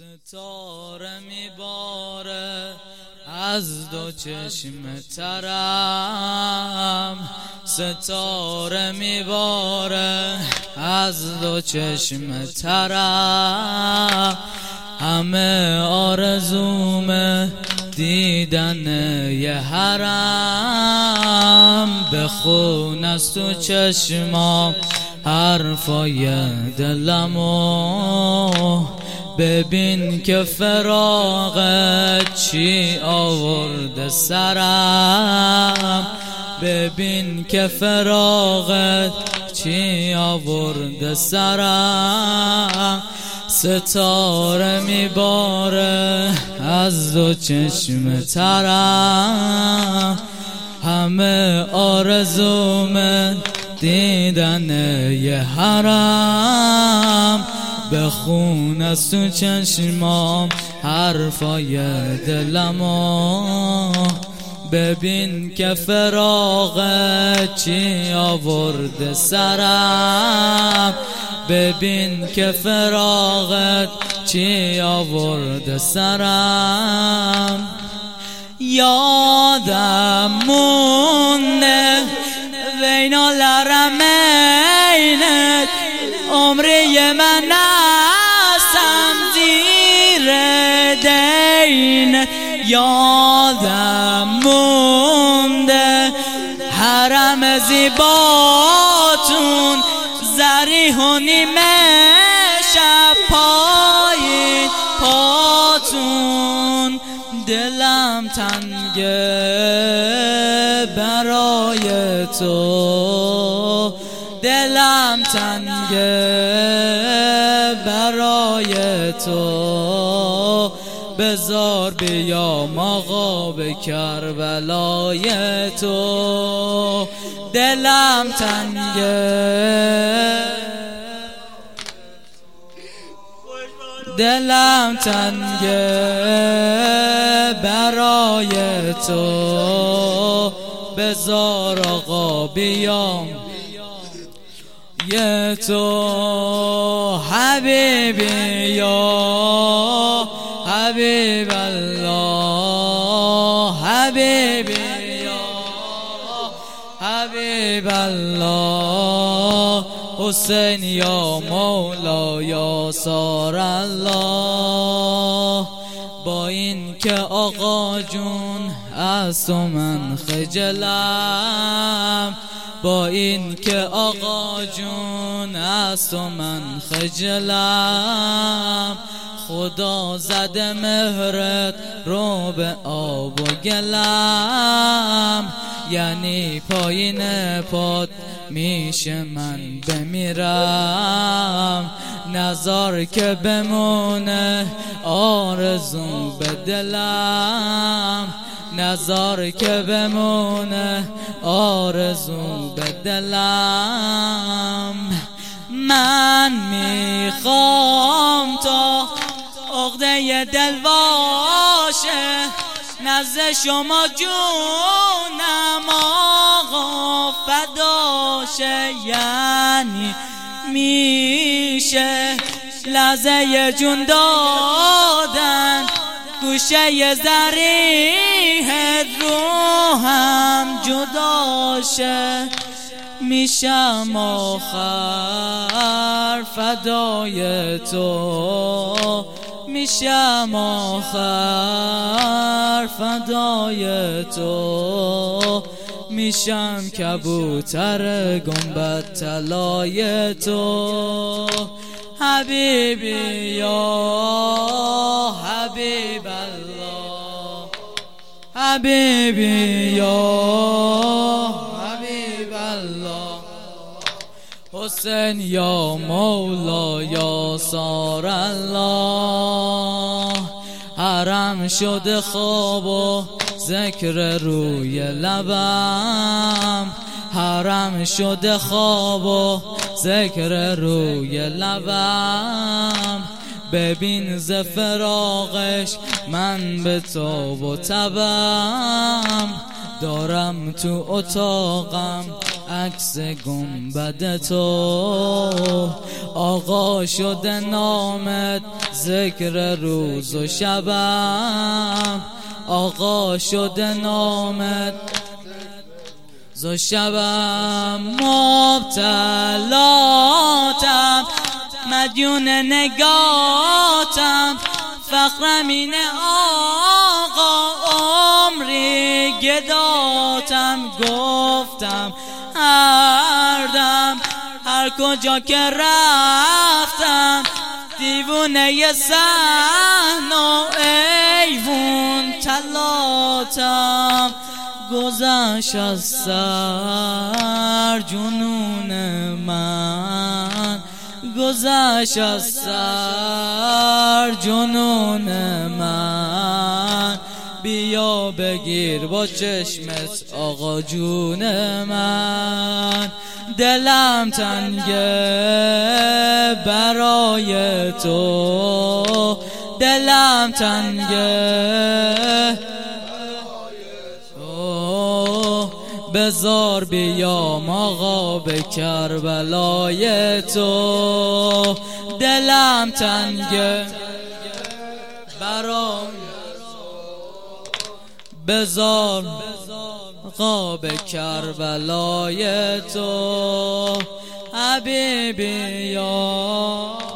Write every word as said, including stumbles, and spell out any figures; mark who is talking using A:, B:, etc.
A: ستاره میباره از دو چشم ترم، ستاره میباره از دو چشم ترم. همه آرزوم دیدن یه حرم، بخون از تو چشمام حرفای دلمو. ببین که فراقت چی آورده سرم، ببین که فراقت چی آورده سرم. ستاره میباره از دو چشم ترم، همه آرزوم دیدن یه حرم. بخون از تو چشمام حرفای دلمو. ببین که فراقت چی آورده سرم، ببین که فراقت چی آورده سرم. یادم مونده بین الحرمین عمری من هستم زیر دین. یادم مونده حرم زیباتون زریح و نیمه شب پایین پاتون. دلم تنگه برای تو، دلم تنگه برای تو. بذار بیام آقا به کربلای تو. دلم تنگه، دلم تنگه برای تو. بذار آقا بیام یه تو. حبیبی یا حبیب الله، حبیبی یا حبیب الله. حسین یا مولا یا سار الله. با این که آقا جون از تو من خجلم، با این که آقا جون از تو من خجلم. خدا زده مهرت رو به آب و گلم، یعنی پایین پات میشه من بمیرم. نزار که بمونه آرزو به دلم، نزار که بمونه آرزو به دلم. من میخوام تا عقده دل باشه نزد شما جونم آقا فداشه. یعنی میشه لحظه جون دادن گوشه زریح روحم جداشه. میشم آخر فدای تو، میشم آخر فدای تو. میشم کبوتر گنبد طلای تو. حبیبی یا حبیب الله، حبیبی یا حبیب الله. حسین یا مولا یا سار الله. حرم شده خواب و ذکر روی لبم، حرم شده خواب و ذکر روی لبم. ببین ز فراقش من به تو و تبم، دارم تو اتاقم عکس گنبد تو، آقا شده نامت ذکر روز و شبم، آقا شده نامت زو شبم. مبتلاتم مدیون نگاتم، فخرم اینه آقا عمری گداتم. گفتم هر دم هر کجا که رفتم، دیوونه صحن و ایوون تلاتم. گذشت از سر جنون من، گذشت از سر جنون من. بیا بگیر با چشمت آقا جون من، دلم تنگه برای تو، دلم تنگه بزار بیام آقا به کربلای تو، دلم تنگه برای بزار آقا به کربلای تو حبیبی یا